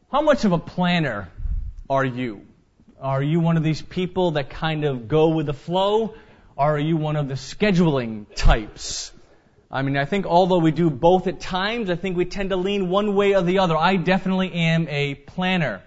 How much of a planner are you? Are you one of these people that kind of go with the flow? Or are you one of the scheduling types? I mean, I think although we do both at times, I think we tend to lean one way or the other. I definitely am a planner.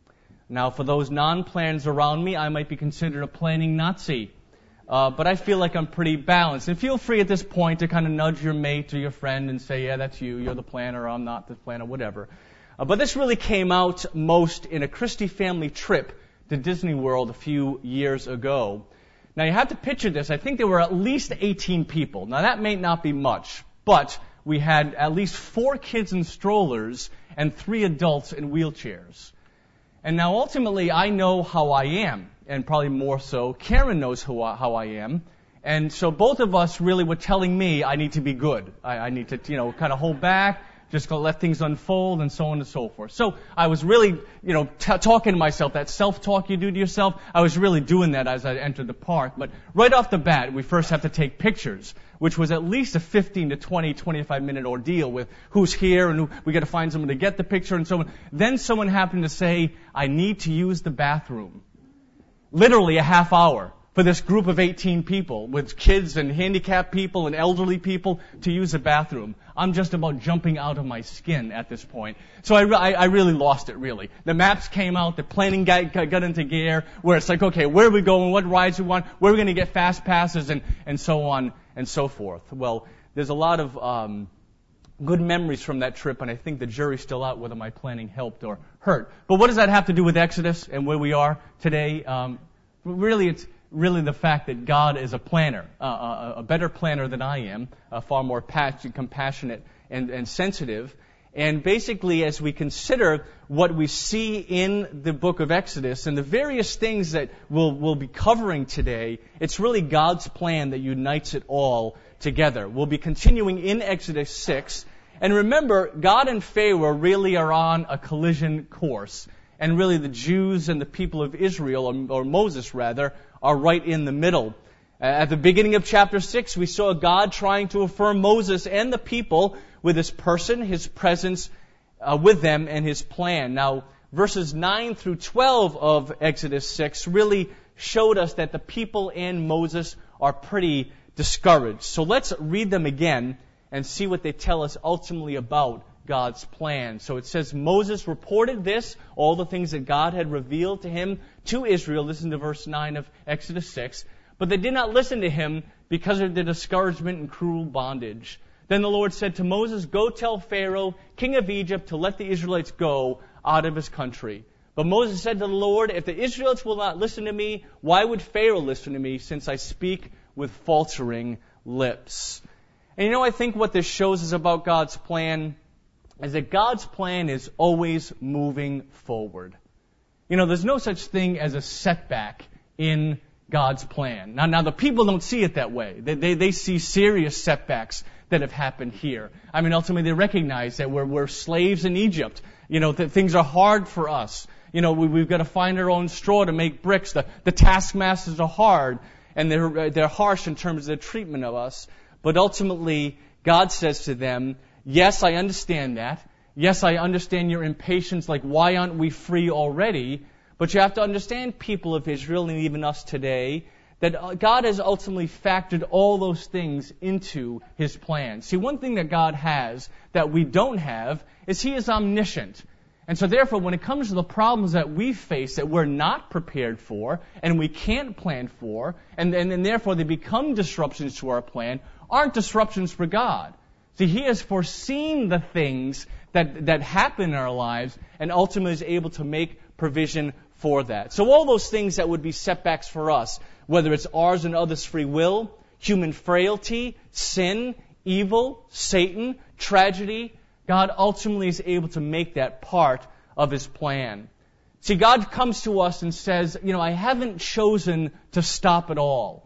Now, for those non-planners around me, I might be considered a planning Nazi. But I feel like I'm pretty balanced. And feel free at this point to kind of nudge your mate or your friend and say, yeah, that's you. You're the planner. I'm not the planner, whatever. But this really came out most in a Christie family trip to Disney World a few years ago. Now, you have to picture this. I think there were at least 18 people. Now, that may not be much, but we had at least 4 kids in strollers and 3 adults in wheelchairs. And now, ultimately, I know how I am, and probably more so, Karen knows how I am. And so both of us really were telling me I need to be good. I need to, kind of hold back, just go let things unfold, and so on and so forth. So I was really, talking to myself, that self-talk you do to yourself, I was really doing that as I entered the park. But right off the bat, we first have to take pictures, which was at least a 15 to 20, 25-minute ordeal with who's here, and we got to find someone to get the picture, and so on. Then someone happened to say, I need to use the bathroom. Literally a half hour for this group of 18 people with kids and handicapped people and elderly people to use the bathroom. I'm just about jumping out of my skin at this point. So I really lost it, really. The maps came out, the planning got into gear, where it's like, okay, where are we going, what rides we want, where are we going to get fast passes, and so on and so forth. Well, there's a lot of good memories from that trip, and I think the jury's still out whether my planning helped or hurt. But what does that have to do with Exodus and where we are today? Really, it's really the fact that God is a planner, a better planner than I am, far more compassionate and sensitive. And basically, as we consider what we see in the book of Exodus and the various things that we'll be covering today, it's really God's plan that unites it all together. We'll be continuing in Exodus 6. And remember, God and Pharaoh really are on a collision course. And really the Jews and the people of Israel, or Moses rather, are right in the middle. At the beginning of chapter 6, we saw God trying to affirm Moses and the people with His person, His presence with them, and His plan. Now, verses 9 through 12 of Exodus 6 really showed us that the people and Moses are pretty discouraged. So let's read them again and see what they tell us ultimately about God's plan. So it says, Moses reported this, all the things that God had revealed to him, to Israel. Listen to verse 9 of Exodus 6. But they did not listen to him because of their discouragement and cruel bondage. Then the Lord said to Moses, Go tell Pharaoh, king of Egypt, to let the Israelites go out of his country. But Moses said to the Lord, If the Israelites will not listen to me, why would Pharaoh listen to me, since I speak with faltering lips? And I think what this shows us about God's plan is that God's plan is always moving forward. There's no such thing as a setback in God's plan. Now the people don't see it that way. They see serious setbacks that have happened here. I mean, ultimately they recognize that we're slaves in Egypt. That things are hard for us. We've got to find our own straw to make bricks. The taskmasters are hard, and they're harsh in terms of their treatment of us. But ultimately, God says to them, yes, I understand that. Yes, I understand your impatience, like why aren't we free already? But you have to understand, people of Israel, and even us today, that God has ultimately factored all those things into His plan. See, one thing that God has that we don't have is He is omniscient. And so therefore, when it comes to the problems that we face that we're not prepared for, and we can't plan for, and therefore they become disruptions to our plan, aren't disruptions for God. See, He has foreseen the things that happen in our lives and ultimately is able to make provision for that. So all those things that would be setbacks for us, whether it's ours and others' free will, human frailty, sin, evil, Satan, tragedy, God ultimately is able to make that part of His plan. See, God comes to us and says, I haven't chosen to stop at all.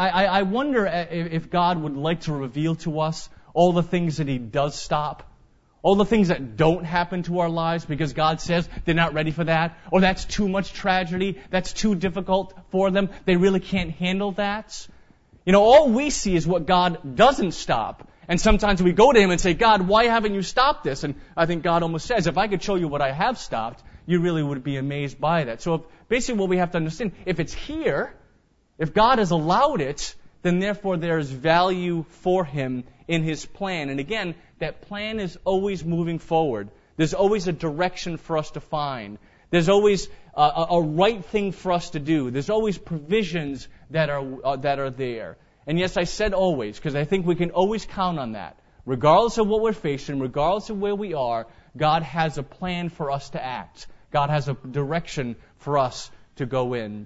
I wonder if God would like to reveal to us all the things that He does stop, all the things that don't happen to our lives because God says they're not ready for that, or that's too much tragedy, that's too difficult for them, they really can't handle that. All we see is what God doesn't stop. And sometimes we go to Him and say, God, why haven't you stopped this? And I think God almost says, if I could show you what I have stopped, you really would be amazed by that. So basically what we have to understand, if it's here, if God has allowed it, then therefore there is value for Him in His plan. And again, that plan is always moving forward. There's always a direction for us to find. There's always a right thing for us to do. There's always provisions that are there. And yes, I said always, because I think we can always count on that. Regardless of what we're facing, regardless of where we are, God has a plan for us to act. God has a direction for us to go in.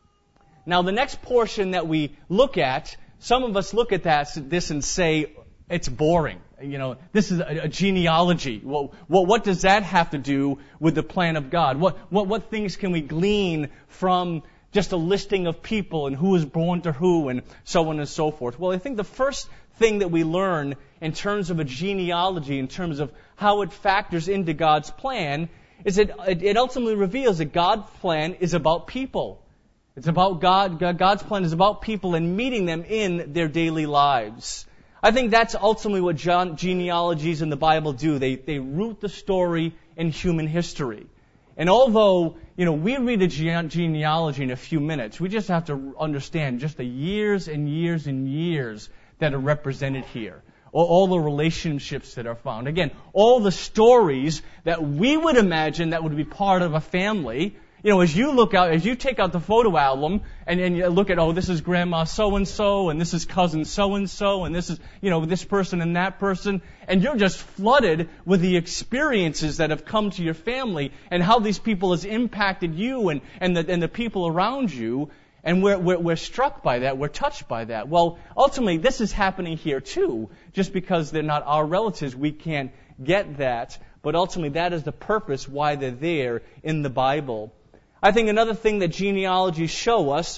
Now, the next portion that we look at, some of us look at this and say, it's boring. This is a genealogy. Well, what does that have to do with the plan of God? What things can we glean from just a listing of people and who was born to who and so on and so forth? Well, I think the first thing that we learn in terms of a genealogy, in terms of how it factors into God's plan, is that it ultimately reveals that God's plan is about people. It's about God. God's plan is about people and meeting them in their daily lives. I think that's ultimately what genealogies in the Bible do. They root the story in human history. And although, we read a genealogy in a few minutes, we just have to understand just the years and years and years that are represented here. All the relationships that are found. Again, all the stories that we would imagine that would be part of a family. As you take out the photo album and you look at, this is grandma so-and-so, and this is cousin so-and-so, and this is, this person and that person, and you're just flooded with the experiences that have come to your family and how these people has impacted you and the people around you, and we're struck by that, we're touched by that. Well, ultimately, this is happening here too. Just because they're not our relatives, we can't get that, but ultimately that is the purpose why they're there in the Bible. I think another thing that genealogies show us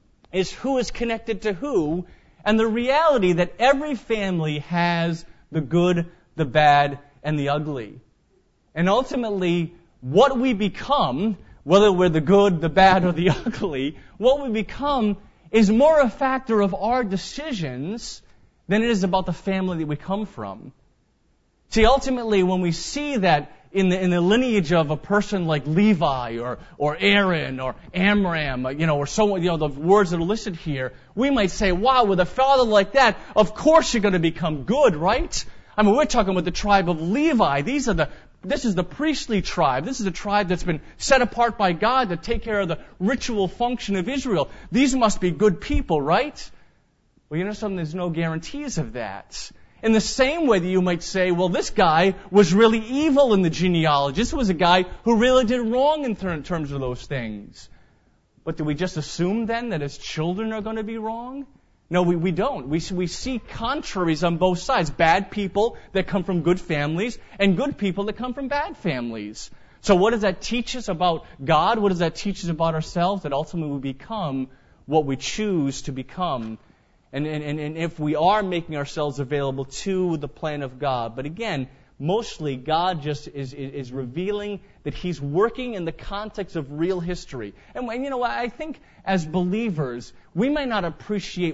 is who is connected to who, and the reality that every family has the good, the bad, and the ugly. And ultimately, what we become, whether we're the good, the bad, or the ugly, what we become is more a factor of our decisions than it is about the family that we come from. See, ultimately, when we see that in the lineage of a person like Levi or Aaron or Amram, or someone, the words that are listed here, we might say, wow, with a father like that, of course you're going to become good, right? I mean, we're talking about the tribe of Levi. This is the priestly tribe. This is the tribe that's been set apart by God to take care of the ritual function of Israel. These must be good people, right? Well, you know something? There's no guarantees of that. In the same way that you might say, well, this guy was really evil in the genealogy. This was a guy who really did wrong in terms of those things. But do we just assume then that his children are going to be wrong? No, we don't. We see contraries on both sides. Bad people that come from good families and good people that come from bad families. So what does that teach us about God? What does that teach us about ourselves? That ultimately we become what we choose to become. And if we are making ourselves available to the plan of God. But again, mostly God just is revealing that He's working in the context of real history. And I think as believers, we might not appreciate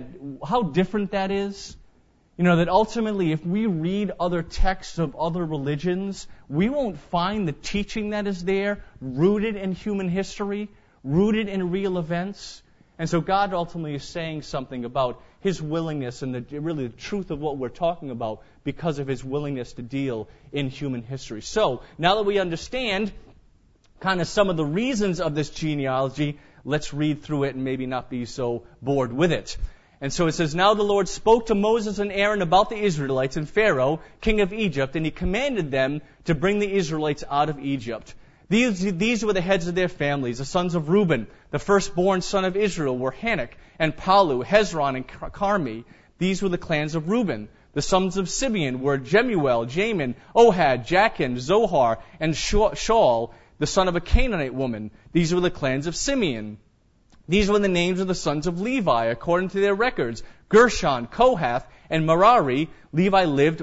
how different that is. That ultimately if we read other texts of other religions, we won't find the teaching that is there rooted in human history, rooted in real events. And so God ultimately is saying something about His willingness and really the truth of what we're talking about because of His willingness to deal in human history. So, now that we understand kind of some of the reasons of this genealogy, let's read through it and maybe not be so bored with it. And so it says, Now the Lord spoke to Moses and Aaron about the Israelites and Pharaoh, king of Egypt, and He commanded them to bring the Israelites out of Egypt. These were the heads of their families. The sons of Reuben, the firstborn son of Israel, were Hanok and Palu, Hezron and Carmi. These were the clans of Reuben. The sons of Simeon were Jemuel, Jamin, Ohad, Jachin, Zohar, and Shaul, the son of a Canaanite woman. These were the clans of Simeon. These were the names of the sons of Levi, according to their records. Gershon, Kohath, and Merari. Levi lived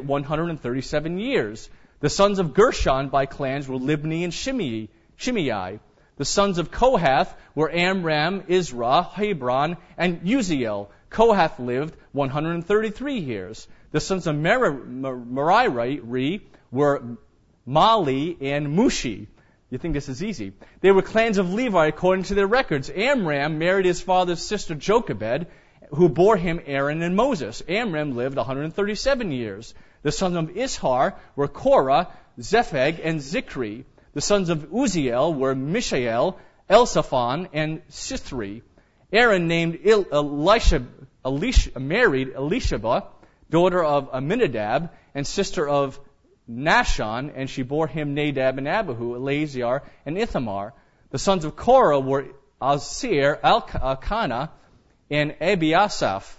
137 years. The sons of Gershon by clans were Libni and Shimei. The sons of Kohath were Amram, Izrah, Hebron, and Uziel. Kohath lived 133 years. The sons of Merari were Mali and Mushi. You think this is easy. They were clans of Levi according to their records. Amram married his father's sister Jochebed, who bore him Aaron and Moses. Amram lived 137 years. The sons of Ishar were Korah, Zephag, and Zikri. The sons of Uziel were Mishael, Elsaphon, and Sithri. Aaron married Elisheba, daughter of Aminadab, and sister of Nashon, and she bore him Nadab and Abihu, Eleazar, and Ithamar. The sons of Korah were Azir, Elkanah, and Abiasaph.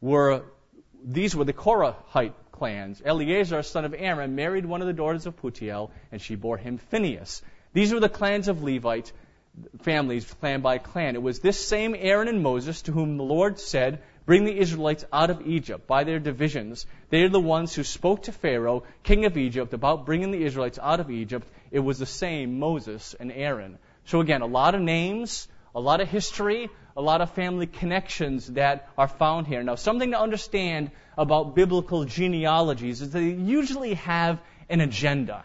These were the Korahite clans. Eleazar, son of Aaron, married one of the daughters of Putiel, and she bore him Phinehas. These were the clans of Levite families, clan by clan. It was this same Aaron and Moses to whom the Lord said, "Bring the Israelites out of Egypt by their divisions." They are the ones who spoke to Pharaoh, king of Egypt, about bringing the Israelites out of Egypt. It was the same Moses and Aaron. So again, a lot of names, a lot of history, a lot of family connections that are found here. Now, something to understand about biblical genealogies is they usually have an agenda.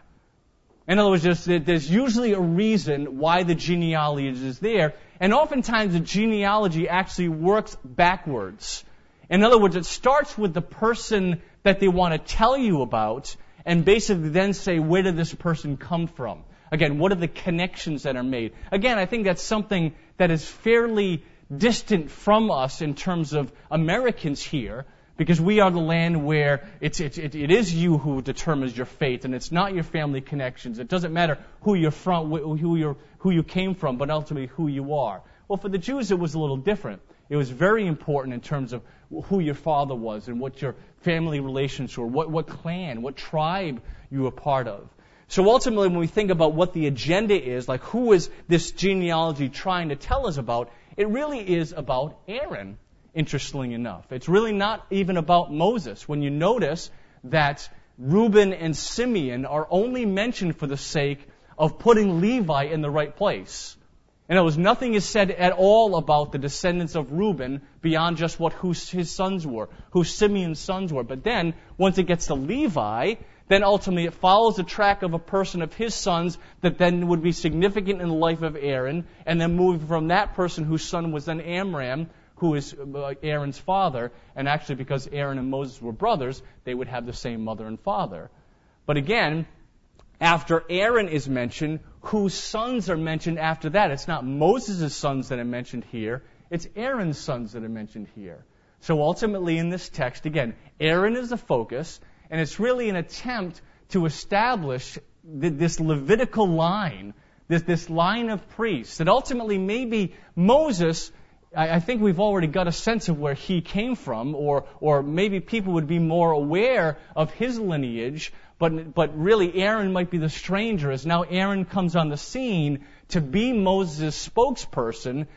In other words, there's usually a reason why the genealogy is there, and oftentimes the genealogy actually works backwards. In other words, it starts with the person that they want to tell you about, and basically then say, where did this person come from? Again, what are the connections that are made? Again, I think that's something that is fairly distant from us in terms of Americans here, because we are the land where it is you who determines your fate, and it's not your family connections. It doesn't matter who you're from, who you came from, but ultimately who you are. Well, for the Jews, it was a little different. It was very important in terms of who your father was and what your family relations were, what clan, what tribe you were part of. So ultimately, when we think about what the agenda is, like who is this genealogy trying to tell us about, it really is about Aaron, interestingly enough. It's really not even about Moses. When you notice that Reuben and Simeon are only mentioned for the sake of putting Levi in the right place. In other words, nothing is said at all about the descendants of Reuben beyond just who his sons were, who Simeon's sons were. But then, once it gets to Levi, then ultimately it follows the track of a person of his sons that then would be significant in the life of Aaron, and then moving from that person whose son was then Amram, who is Aaron's father, and actually because Aaron and Moses were brothers, they would have the same mother and father. But again, after Aaron is mentioned, whose sons are mentioned after that? It's not Moses' sons that are mentioned here, it's Aaron's sons that are mentioned here. So ultimately in this text, again, Aaron is the focus, and it's really an attempt to establish this Levitical line, this line of priests, that ultimately maybe Moses, I think we've already got a sense of where he came from, or maybe people would be more aware of his lineage, but really Aaron might be the stranger, as now Aaron comes on the scene to be Moses' spokesperson.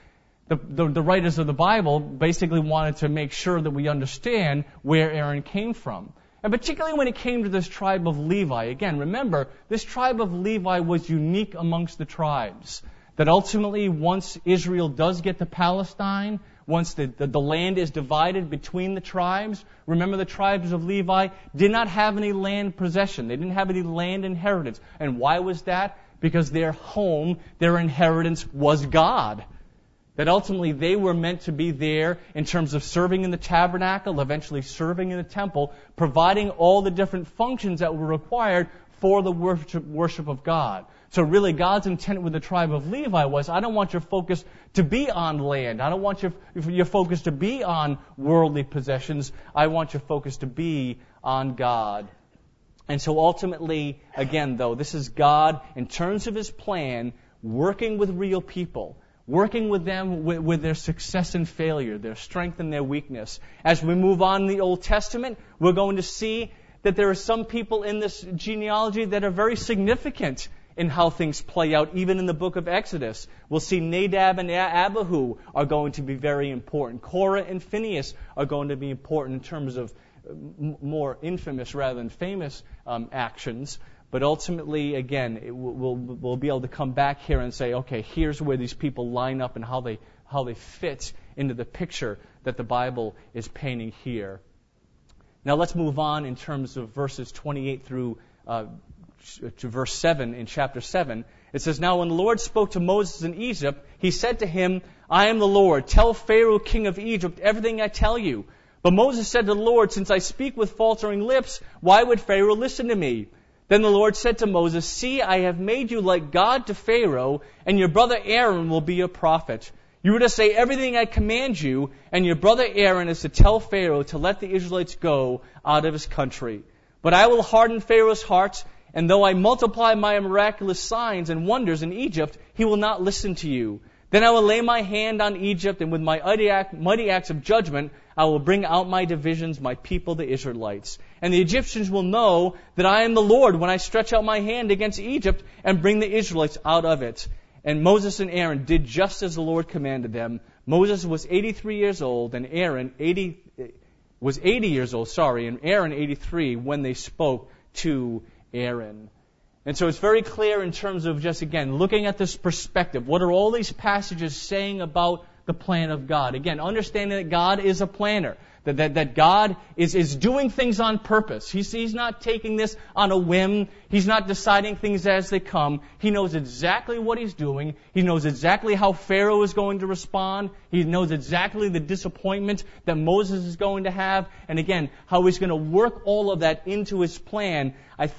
The writers of the Bible basically wanted to make sure that we understand where Aaron came from. And particularly when it came to this tribe of Levi. Again, remember, this tribe of Levi was unique amongst the tribes. That ultimately, once Israel does get to Palestine, once the land is divided between the tribes, remember the tribes of Levi did not have any land possession. They didn't have any land inheritance. And why was that? Because their home, their inheritance was God. That ultimately they were meant to be there in terms of serving in the tabernacle, eventually serving in the temple, providing all the different functions that were required for the worship of God. So really God's intent with the tribe of Levi was, I don't want your focus to be on land. I don't want your focus to be on worldly possessions. I want your focus to be on God. And so ultimately, again though, this is God, in terms of His plan, working with real people, working with them with their success and failure, their strength and their weakness. As we move on in the Old Testament, we're going to see that there are some people in this genealogy that are very significant in how things play out, even in the book of Exodus. We'll see Nadab and Abihu are going to be very important. Korah and Phinehas are going to be important in terms of more infamous rather than famous actions. But ultimately, again, we'll be able to come back here and say, okay, here's where these people line up and how they fit into the picture that the Bible is painting here. Now let's move on in terms of verses 28 through to verse 7 in chapter 7. It says, "Now when the Lord spoke to Moses in Egypt, he said to him, I am the Lord. Tell Pharaoh, king of Egypt, everything I tell you. But Moses said to the Lord, since I speak with faltering lips, why would Pharaoh listen to me? Then the Lord said to Moses, See, I have made you like God to Pharaoh, and your brother Aaron will be your prophet. You are to say everything I command you, and your brother Aaron is to tell Pharaoh to let the Israelites go out of his country. But I will harden Pharaoh's heart, and though I multiply my miraculous signs and wonders in Egypt, he will not listen to you. Then I will lay my hand on Egypt, and with my mighty acts of judgment, I will bring out my divisions, my people, the Israelites. And the Egyptians will know that I am the Lord when I stretch out my hand against Egypt and bring the Israelites out of it. And Moses and Aaron did just as the Lord commanded them. Moses was 83 years old, and Aaron 80 years old, and Aaron 83 when they spoke to Aaron. And so it's very clear in terms of just, again, looking at this perspective. What are all these passages saying about the plan of God? Again, understanding that God is a planner. That God is doing things on purpose. He's not taking this on a whim. He's not deciding things as they come. He knows exactly what He's doing. He knows exactly how Pharaoh is going to respond. He knows exactly the disappointment that Moses is going to have. And again, how He's going to work all of that into His plan.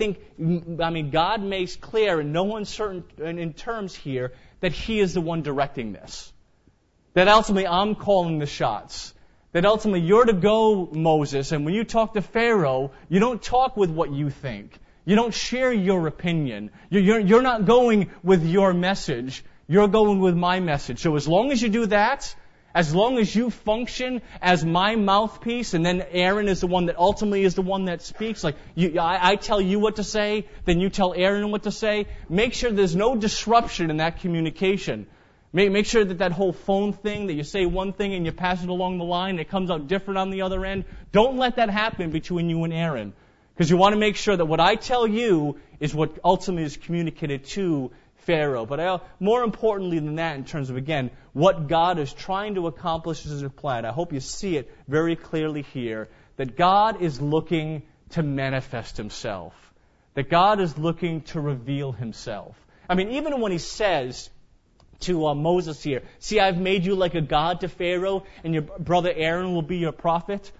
God makes clear in no uncertain terms here that He is the one directing this. That ultimately I'm calling the shots. That ultimately you're to go, Moses, and when you talk to Pharaoh, you don't talk with what you think. You don't share your opinion. You're not going with your message. You're going with my message. So as long as you do that, as long as you function as my mouthpiece, and then Aaron is the one that ultimately is the one that speaks, I tell you what to say, then you tell Aaron what to say, make sure there's no disruption in that communication. Make sure that whole phone thing, that you say one thing and you pass it along the line, and it comes out different on the other end. Don't let that happen between you and Aaron. Because you want to make sure that what I tell you is what ultimately is communicated to Pharaoh. But more importantly than that, in terms of, again, what God is trying to accomplish as a plan, I hope you see it very clearly here, that God is looking to manifest Himself. That God is looking to reveal Himself. Even when He says to Moses here, see, I've made you like a god to Pharaoh, and your brother Aaron will be your prophet.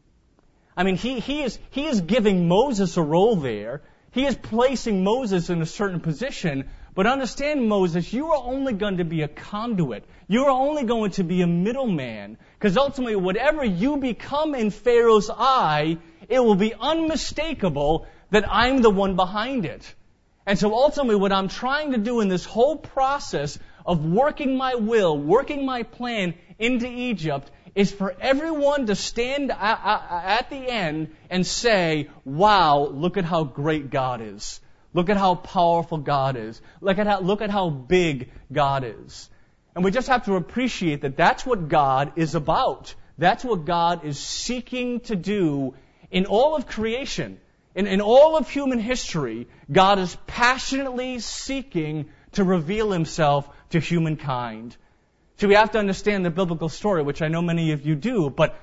He is giving Moses a role there. He is placing Moses in a certain position. But understand, Moses, you are only going to be a conduit. You are only going to be a middleman. Because ultimately, whatever you become in Pharaoh's eye, it will be unmistakable that I'm the one behind it. And so ultimately, what I'm trying to do in this whole process of working my will, working my plan into Egypt, is for everyone to stand at the end and say, wow, look at how great God is. Look at how powerful God is. Look at how big God is. And we just have to appreciate that that's what God is about. That's what God is seeking to do in all of creation. In all of human history, God is passionately seeking to reveal Himself to humankind. So we have to understand the biblical story, which I know many of you do, but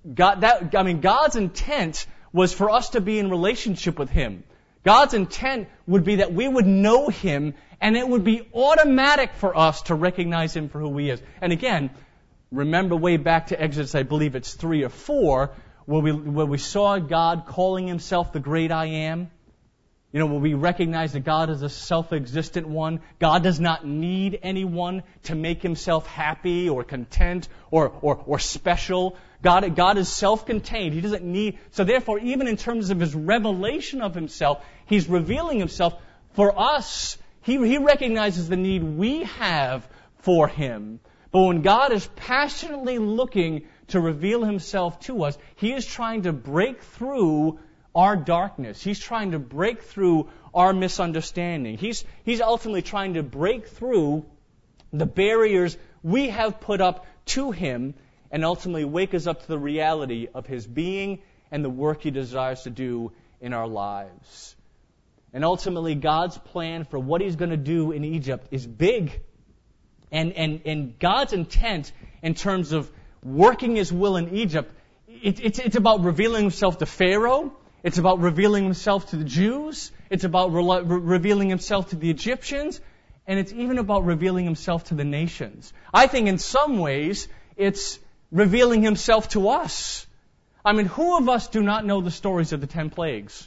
God's intent was for us to be in relationship with Him. God's intent would be that we would know Him, and it would be automatic for us to recognize Him for who He is. And again, remember way back to Exodus, I believe it's 3 or 4, where we saw God calling Himself the great I am. Where we recognize that God is a self-existent one. God does not need anyone to make Himself happy or content or special. God is self-contained. He doesn't need... So therefore, even in terms of His revelation of Himself, He's revealing Himself for us. He recognizes the need we have for Him. But when God is passionately looking to reveal Himself to us, He is trying to break through our darkness. He's trying to break through our misunderstanding. He's ultimately trying to break through the barriers we have put up to Him and ultimately wake us up to the reality of His being and the work He desires to do in our lives. And ultimately, God's plan for what He's going to do in Egypt is big. And God's intent in terms of working His will in Egypt it's about revealing himself to Pharaoh. It's about revealing himself to the Jews. It's about revealing himself to the Egyptians. And it's even about revealing himself to the nations. I think in some ways, it's revealing himself to us. I mean, who of us do not know the stories of the 10 plagues?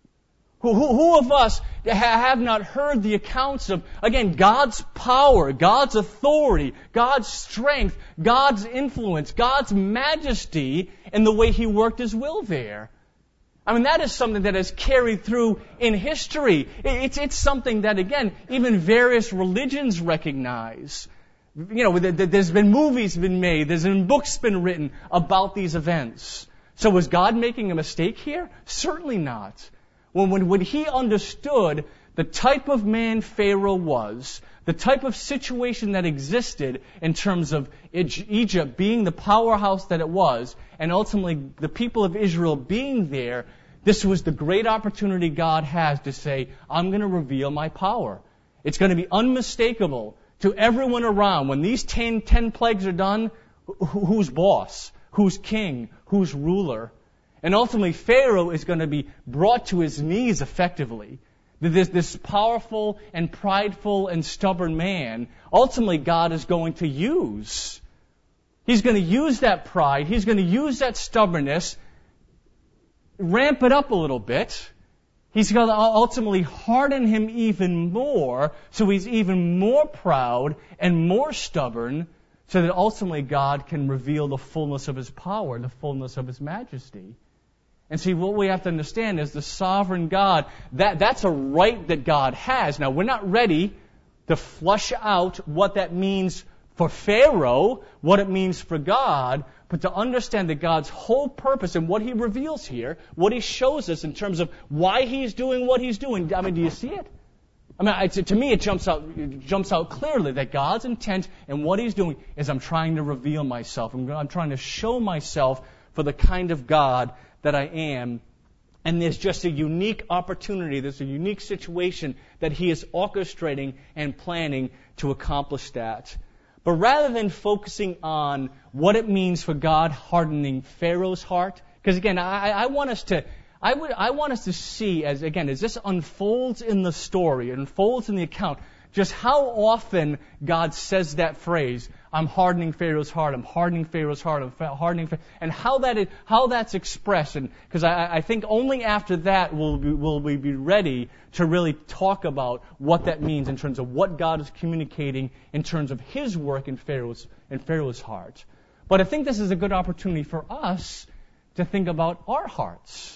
Who of us have not heard the accounts of, again, God's power, God's authority, God's strength, God's influence, God's majesty, and the way He worked His will there? I mean, that is something that has carried through in history. It's something that, again, even various religions recognize. You know, there's been movies been made, there's been books been written about these events. So was God making a mistake here? Certainly not. When He understood the type of man Pharaoh was, the type of situation that existed in terms of Egypt being the powerhouse that it was, and ultimately the people of Israel being there, this was the great opportunity God has to say, I'm going to reveal my power. It's going to be unmistakable to everyone around. When these 10 plagues are done, who's boss? Who's king? Who's ruler? And ultimately, Pharaoh is going to be brought to his knees effectively. This powerful and prideful and stubborn man, ultimately God is going to use. He's going to use that pride. He's going to use that stubbornness, ramp it up a little bit. He's going to ultimately harden him even more, so he's even more proud and more stubborn, so that ultimately God can reveal the fullness of His power, the fullness of His majesty. And see, what we have to understand is the sovereign God, that's a right that God has. Now, we're not ready to flush out what that means for Pharaoh, what it means for God, but to understand that God's whole purpose and what He reveals here, what He shows us in terms of why He's doing what He's doing. I mean, do you see it? I mean, to me, it jumps out clearly that God's intent and what He's doing is I'm trying to reveal myself. I'm trying to show myself for the kind of God that I am. And there's just a unique opportunity, there's a unique situation that He is orchestrating and planning to accomplish that. But rather than focusing on what it means for God hardening Pharaoh's heart, because again, I want us to see as this unfolds in the story, it unfolds in the account, just how often God says that phrase, I'm hardening Pharaoh's heart, I'm hardening Pharaoh's heart, I'm hardening Pharaoh, and how that's expressed. And because I think only after that will we be ready to really talk about what that means in terms of what God is communicating in terms of His work in Pharaoh's heart. But I think this is a good opportunity for us to think about our hearts.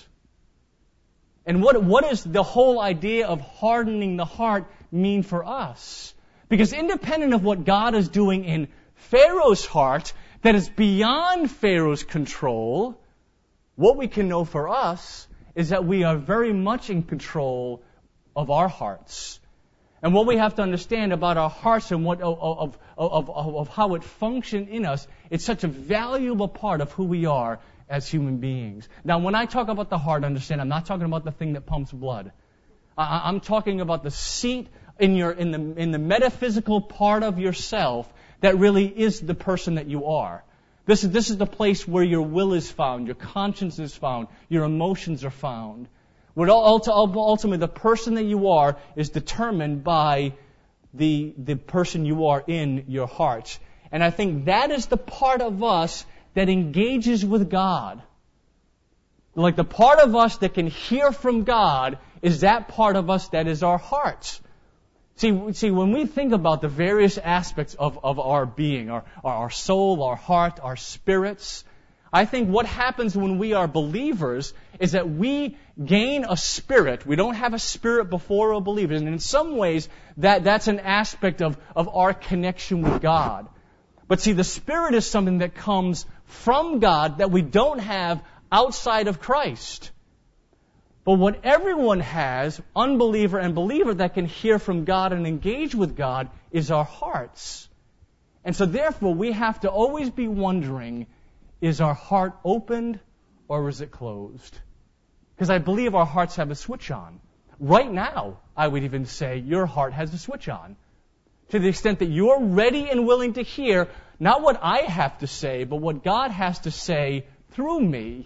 And what is the whole idea of hardening the heart mean for us? Because independent of what God is doing in Pharaoh's heart, that is beyond Pharaoh's control, what we can know for us is that we are very much in control of our hearts. And what we have to understand about our hearts and what of how it functions in us, it's such a valuable part of who we are as human beings. Now, when I talk about the heart, understand, I'm not talking about the thing that pumps blood. I'm talking about the seat in the metaphysical part of yourself that really is the person that you are. This is the place where your will is found, your conscience is found, your emotions are found. Where ultimately the person that you are is determined by the person you are in your heart. And I think that is the part of us that engages with God. Like the part of us that can hear from God is that part of us that is our hearts. See, when we think about the various aspects of our being, our soul, our heart, our spirits, I think what happens when we are believers is that we gain a spirit. We don't have a spirit before we're believers. And in some ways, that's an aspect of our connection with God. But see, the Spirit is something that comes from God that we don't have outside of Christ. But what everyone has, unbeliever and believer, that can hear from God and engage with God is our hearts. And so therefore, we have to always be wondering, is our heart opened or is it closed? Because I believe our hearts have a switch on. Right now, I would even say your heart has a switch on. To the extent that you're ready and willing to hear not what I have to say, but what God has to say through me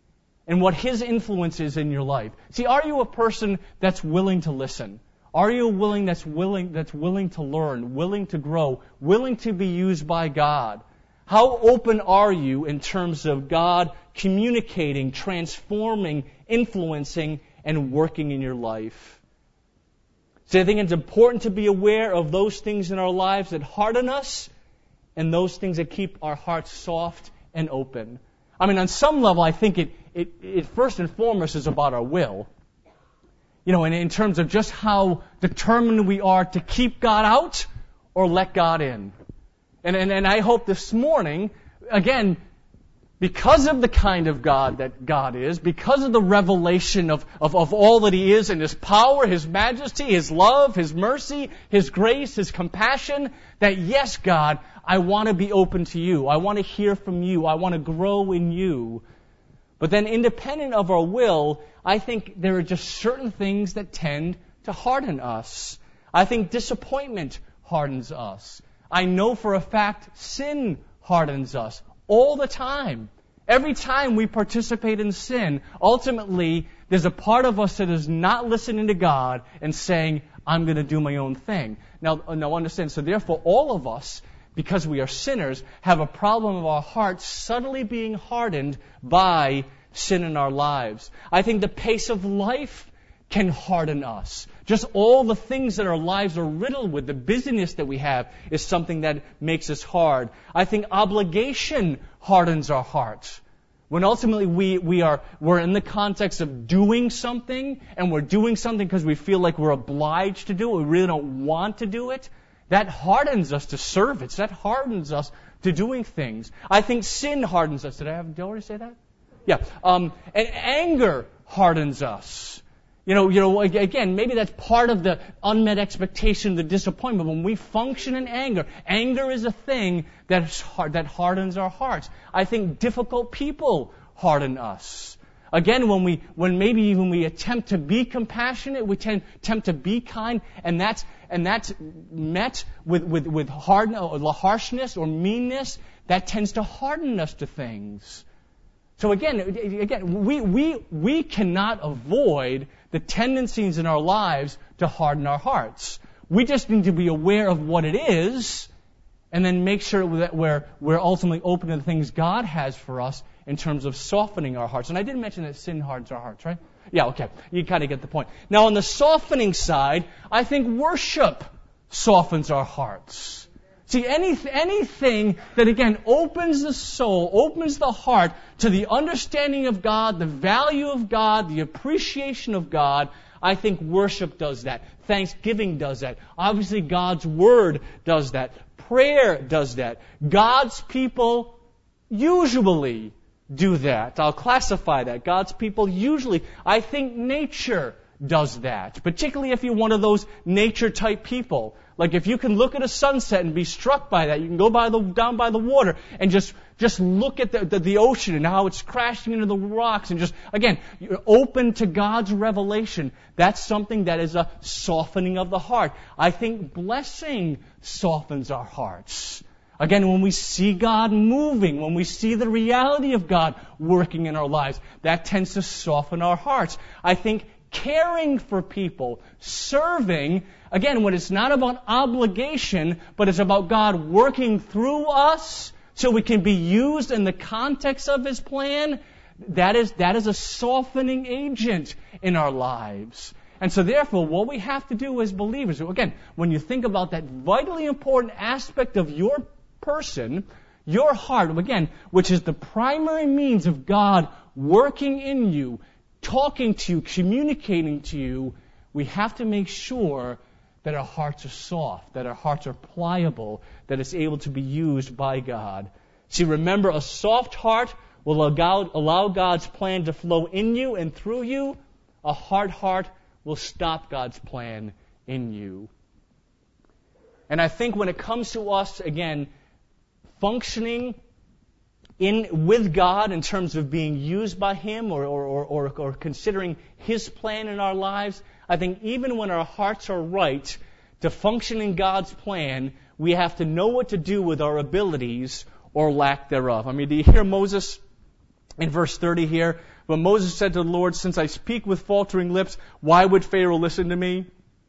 and what His influence is in your life. See, are you a person that's willing to listen? Are you that's willing to learn, willing to grow, willing to be used by God? How open are you in terms of God communicating, transforming, influencing, and working in your life? So I think it's important to be aware of those things in our lives that harden us and those things that keep our hearts soft and open. I mean, on some level, I think it first and foremost is about our will. You know, and in terms of just how determined we are to keep God out or let God in. And I hope this morning, again, because of the kind of God that God is, because of the revelation of all that He is and His power, His majesty, His love, His mercy, His grace, His compassion, that yes, God, I want to be open to You. I want to hear from You. I want to grow in You. But then independent of our will, I think there are just certain things that tend to harden us. I think disappointment hardens us. I know for a fact sin hardens us all the time. Every time we participate in sin, ultimately, there's a part of us that is not listening to God and saying, I'm going to do my own thing. Now understand, so therefore all of us, because we are sinners, have a problem of our hearts subtly being hardened by sin in our lives. I think the pace of life can harden us. Just all the things that our lives are riddled with, the busyness that we have, is something that makes us hard. I think obligation hardens our hearts. When ultimately we're in the context of doing something, and we're doing something because we feel like we're obliged to do it, we really don't want to do it, that hardens us to service. That hardens us to doing things. I think sin hardens us. Did I already say that? Yeah. And anger hardens us. You know, again, maybe that's part of the unmet expectation, the disappointment. When we function in anger, anger is a thing that hardens our hearts. I think difficult people harden us. Again, when maybe even we attempt to be compassionate, we attempt to be kind, and that's met with harshness or meanness, that tends to harden us to things. So again, we cannot avoid the tendencies in our lives to harden our hearts. We just need to be aware of what it is, and then make sure that we're ultimately open to the things God has for us in terms of softening our hearts. And I did mention that sin hardens our hearts, right? Yeah, okay. You kind of get the point. Now, on the softening side, I think worship softens our hearts. See, anything that, again, opens the soul, opens the heart to the understanding of God, the value of God, the appreciation of God, I think worship does that. Thanksgiving does that. Obviously, God's Word does that. Prayer does that. God's people usually do that. I'll classify that. God's people usually. I think nature does that. Particularly if you're one of those nature-type people. Like if you can look at a sunset and be struck by that, you can go down by the water and just look at the ocean and how it's crashing into the rocks and just, again, you're open to God's revelation. That's something that is a softening of the heart. I think blessing softens our hearts. Again, when we see God moving, when we see the reality of God working in our lives, that tends to soften our hearts. I think caring for people, serving, again, when it's not about obligation, but it's about God working through us so we can be used in the context of His plan, that is a softening agent in our lives. And so therefore, what we have to do as believers, again, when you think about that vitally important aspect of your person, your heart, again, which is the primary means of God working in you, talking to you, communicating to you, we have to make sure that our hearts are soft, that our hearts are pliable, that it's able to be used by God. See, remember, a soft heart will allow God's plan to flow in you and through you. A hard heart will stop God's plan in you. And I think when it comes to us, again, functioning with God in terms of being used by Him or considering His plan in our lives, I think even when our hearts are right to function in God's plan, we have to know what to do with our abilities or lack thereof. I mean, do you hear Moses in verse 30 here, but Moses said to the Lord, since I speak with faltering lips, why would Pharaoh listen to me?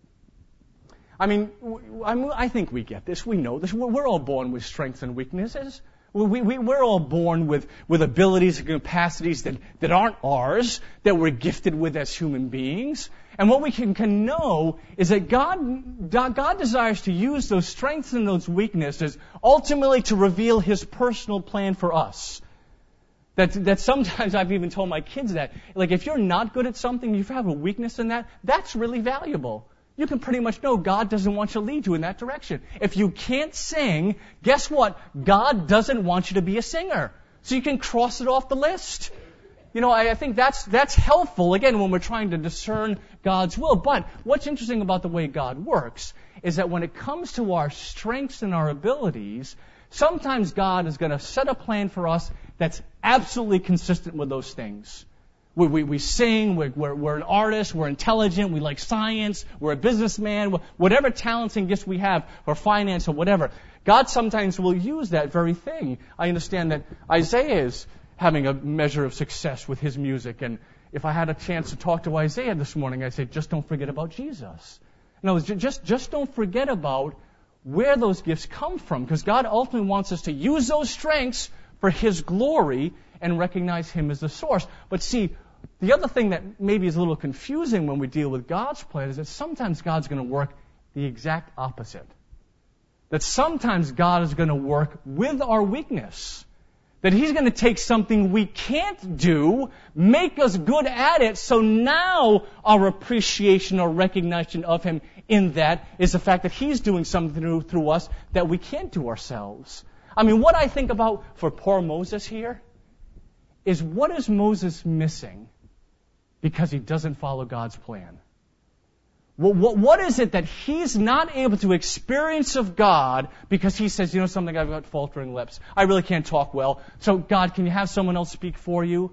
I mean, I think we get this. We know this. We're all born with strengths and weaknesses. We're all born with abilities and capacities that aren't ours, that we're gifted with as human beings. And what we can know is that God desires to use those strengths and those weaknesses ultimately to reveal His personal plan for us. That sometimes I've even told my kids that, like, if you're not good at something, you have a weakness in that, that's really valuable. You can pretty much know God doesn't want you to lead you in that direction. If you can't sing, guess what? God doesn't want you to be a singer. So you can cross it off the list. You know, I think that's helpful, again, when we're trying to discern God's will. But what's interesting about the way God works is that when it comes to our strengths and our abilities, sometimes God is going to set a plan for us that's absolutely consistent with those things. We sing, we're an artist, we're intelligent, we like science, we're a businessman, whatever talents and gifts we have, or finance or whatever. God sometimes will use that very thing. I understand that Isaiah is having a measure of success with his music, and if I had a chance to talk to Isaiah this morning, I'd say, just don't forget about Jesus. No, just don't forget about where those gifts come from, because God ultimately wants us to use those strengths for His glory and recognize Him as the source. But see, the other thing that maybe is a little confusing when we deal with God's plan is that sometimes God's going to work the exact opposite. That sometimes God is going to work with our weakness. That He's going to take something we can't do, make us good at it, so now our appreciation or recognition of Him in that is the fact that He's doing something through us that we can't do ourselves. I mean, what I think about for poor Moses here is, what is Moses missing because he doesn't follow God's plan? What is it that he's not able to experience of God because he says, you know something, I've got faltering lips. I really can't talk well. So God, can you have someone else speak for you?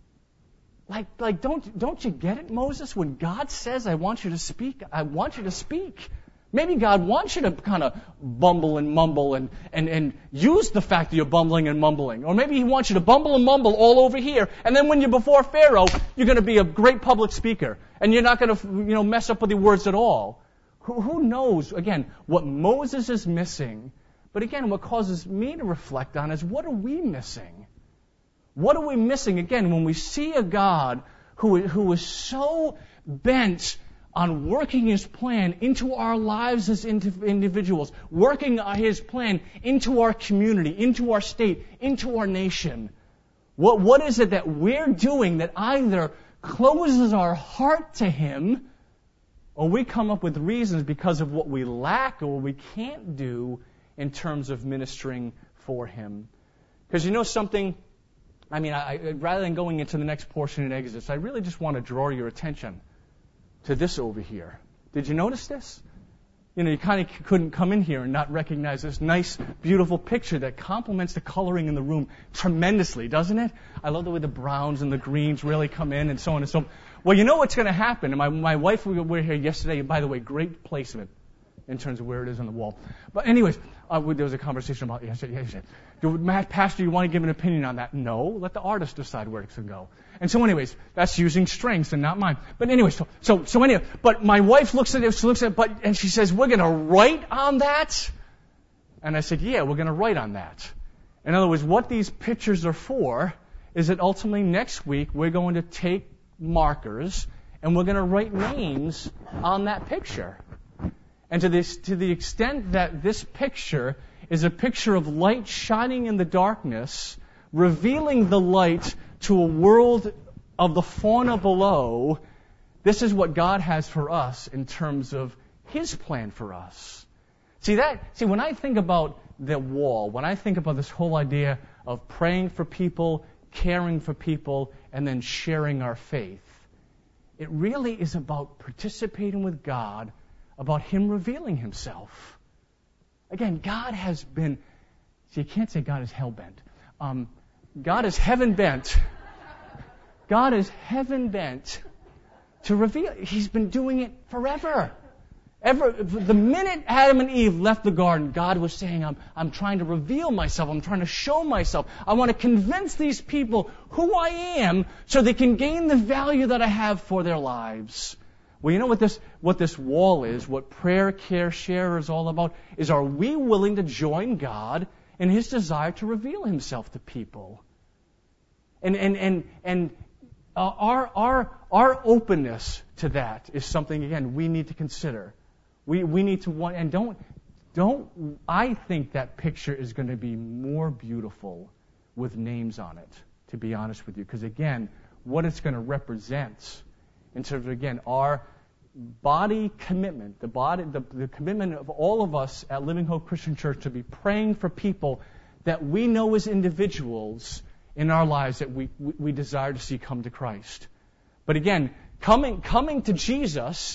Like, don't you get it, Moses? When God says, I want you to speak, I want you to speak. Maybe God wants you to kind of bumble and mumble and use the fact that you're bumbling and mumbling. Or maybe He wants you to bumble and mumble all over here, and then when you're before Pharaoh, you're going to be a great public speaker, and you're not going to mess up with your words at all. Who knows, again, what Moses is missing? But again, what causes me to reflect on is, what are we missing? What are we missing, again, when we see a God who is so bent on working His plan into our lives as individuals, working His plan into our community, into our state, into our nation? What is it that we're doing that either closes our heart to Him, or we come up with reasons because of what we lack or what we can't do in terms of ministering for Him? Because you know something, I mean, rather than going into the next portion in Exodus, I really just want to draw your attention to this over here. Did you notice this? You know, you kind of couldn't come in here and not recognize this nice, beautiful picture that complements the coloring in the room tremendously, doesn't it? I love the way the browns and the greens really come in and so on and so on. Well, you know what's going to happen. And my wife, we were here yesterday, and by the way, great placement in terms of where it is on the wall. But anyways, there was a conversation about, Matt, Pastor, you want to give an opinion on that? No, let the artist decide where it's going to go. And so anyways, that's using strengths and not mine. But anyways, so anyway, but my wife looks at it, and she says, we're going to write on that? And I said, yeah, we're going to write on that. In other words, what these pictures are for is that ultimately next week we're going to take markers and we're going to write names on that picture. And to the extent that this picture is a picture of light shining in the darkness, revealing the light to a world of the fauna below, this is what God has for us in terms of His plan for us. See, when I think about the wall, when I think about this whole idea of praying for people, caring for people, and then sharing our faith, it really is about participating with God, about Him revealing Himself. Again, God has been, you can't say God is hell-bent. God is heaven-bent. God is heaven-bent to reveal. He's been doing it forever. The minute Adam and Eve left the garden, God was saying, I'm trying to reveal myself. I'm trying to show myself. I want to convince these people who I am so they can gain the value that I have for their lives. Well, you know what this wall is, what prayer, care, share is all about, is are we willing to join God in His desire to reveal Himself to people? And our openness to that is something, again, we need to consider. We need to want, and don't, I think that picture is going to be more beautiful with names on it, to be honest with you. Because again, what it's going to represent in terms of, again, our body commitment, the commitment of all of us at Living Hope Christian Church to be praying for people that we know as individuals in our lives that we desire to see come to Christ. But again, coming to Jesus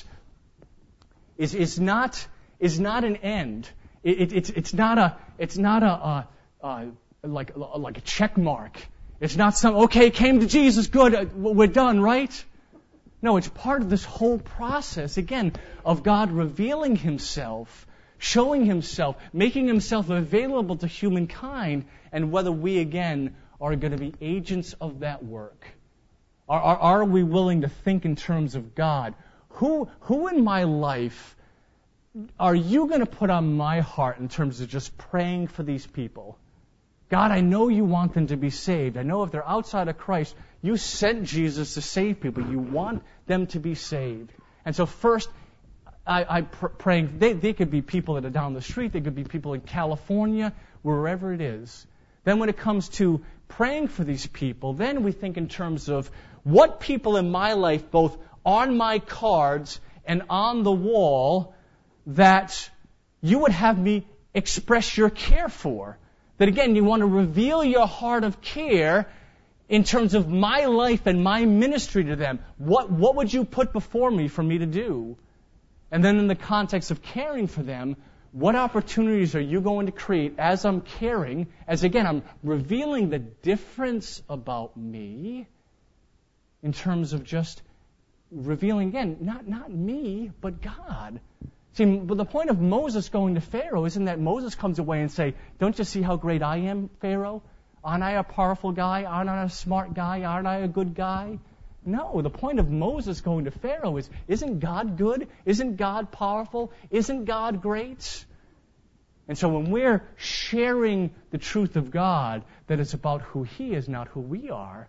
is not an end. It's not a like a check mark. It's not came to Jesus, good, we're done, right? No, it's part of this whole process, again, of God revealing Himself, showing Himself, making Himself available to humankind, and whether we, again, are going to be agents of that work. Are we willing to think in terms of God? Who in my life are you going to put on my heart in terms of just praying for these people? God, I know you want them to be saved. I know if they're outside of Christ, you sent Jesus to save people. You want them to be saved. And so first, I'm praying, they could be people that are down the street. They could be people in California, wherever it is. Then when it comes to praying for these people, then we think in terms of what people in my life, both on my cards and on the wall, that you would have me express your care for. That again, you want to reveal your heart of care in terms of my life and my ministry to them. What would you put before me for me to do? And then in the context of caring for them, what opportunities are you going to create as I'm caring, as again, I'm revealing the difference about me in terms of just revealing, again, not me, but God. See, but the point of Moses going to Pharaoh isn't that Moses comes away and say, don't you see how great I am, Pharaoh? Aren't I a powerful guy? Aren't I a smart guy? Aren't I a good guy? No, the point of Moses going to Pharaoh is, isn't God good? Isn't God powerful? Isn't God great? And so when we're sharing the truth of God, that it's about who He is, not who we are,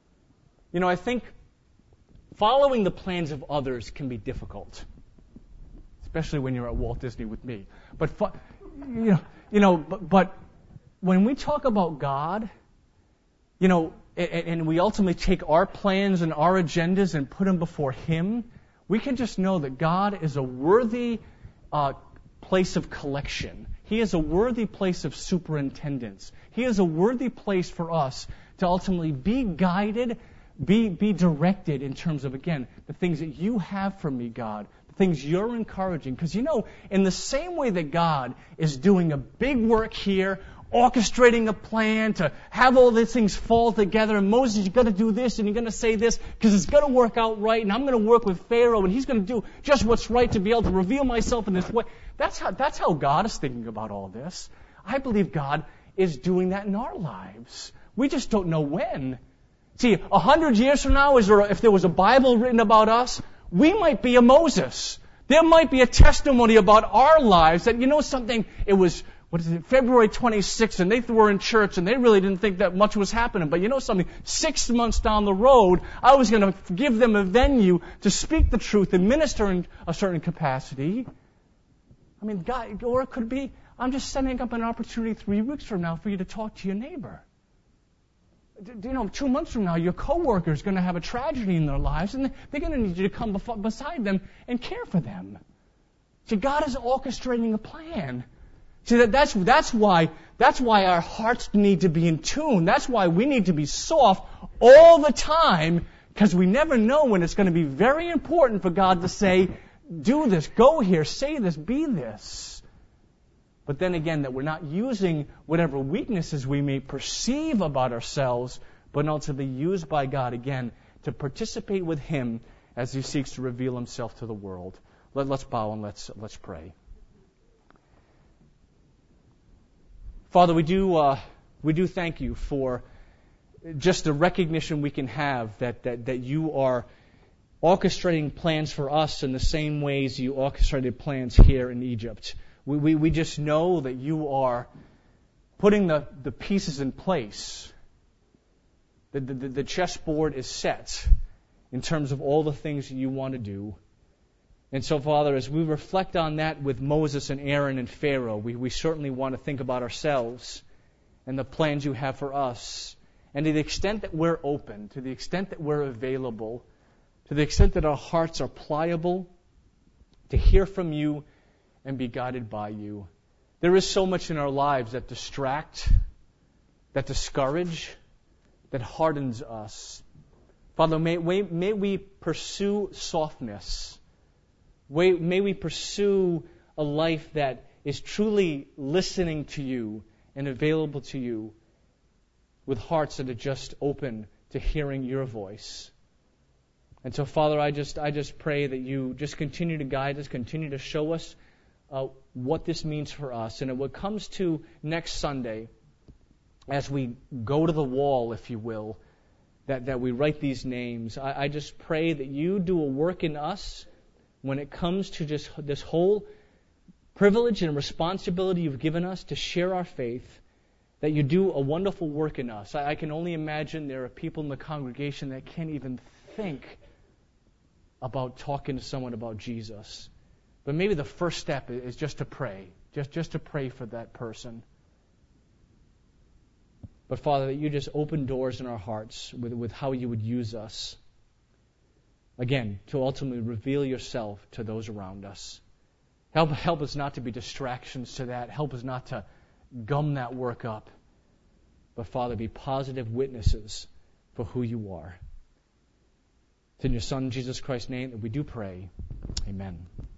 I think following the plans of others can be difficult, especially when you're at Walt Disney with me. But but when we talk about God, and we ultimately take our plans and our agendas and put them before Him, we can just know that God is a worthy place of collection. He is a worthy place of superintendence. He is a worthy place for us to ultimately be guided, be directed in terms of, again, the things that you have for me, God, the things you're encouraging. Because, in the same way that God is doing a big work here, orchestrating a plan to have all these things fall together, and Moses, you've got to do this, and you're going to say this, because it's going to work out right, and I'm going to work with Pharaoh, and he's going to do just what's right to be able to reveal myself in this way. That's how God is thinking about all this. I believe God is doing that in our lives. We just don't know when. See, 100 years from now, if there was a Bible written about us, we might be a Moses. There might be a testimony about our lives that, something, it was, February 26th, and they were in church, and they really didn't think that much was happening. But something, 6 months down the road, I was going to give them a venue to speak the truth and minister in a certain capacity. I mean, God, or it could be, I'm just setting up an opportunity 3 weeks from now for you to talk to your neighbor. 2 months from now, your coworker is going to have a tragedy in their lives, and they're going to need you to come beside them and care for them. See, God is orchestrating a plan. See, that's why our hearts need to be in tune. That's why we need to be soft all the time, because we never know when it's going to be very important for God to say, do this, go here, say this, be this. But then again, that we're not using whatever weaknesses we may perceive about ourselves, but also to be used by God, again, to participate with Him as He seeks to reveal Himself to the world. Let's bow and let's pray. Father, we do thank you for just the recognition we can have that you are orchestrating plans for us in the same ways you orchestrated plans here in Egypt. We just know that you are putting the pieces in place. The chessboard is set in terms of all the things that you want to do. And so, Father, as we reflect on that with Moses and Aaron and Pharaoh, we certainly want to think about ourselves and the plans you have for us. And to the extent that we're open, to the extent that we're available, to the extent that our hearts are pliable to hear from you and be guided by you. There is so much in our lives that distract, that discourage, that hardens us. Father, may we pursue softness. May we pursue a life that is truly listening to you and available to you with hearts that are just open to hearing your voice. And so, Father, I just pray that you just continue to guide us, continue to show us what this means for us. And when it comes to next Sunday, as we go to the wall, if you will, that we write these names, I just pray that you do a work in us when it comes to just this whole privilege and responsibility you've given us to share our faith, that you do a wonderful work in us. I can only imagine there are people in the congregation that can't even think about talking to someone about Jesus. But maybe the first step is just to pray, just to pray for that person. But Father, that you just open doors in our hearts with how you would use us. Again, to ultimately reveal yourself to those around us. Help us not to be distractions to that. Help us not to gum that work up. But Father, be positive witnesses for who you are. It's in your Son, Jesus Christ's name, that we do pray. Amen.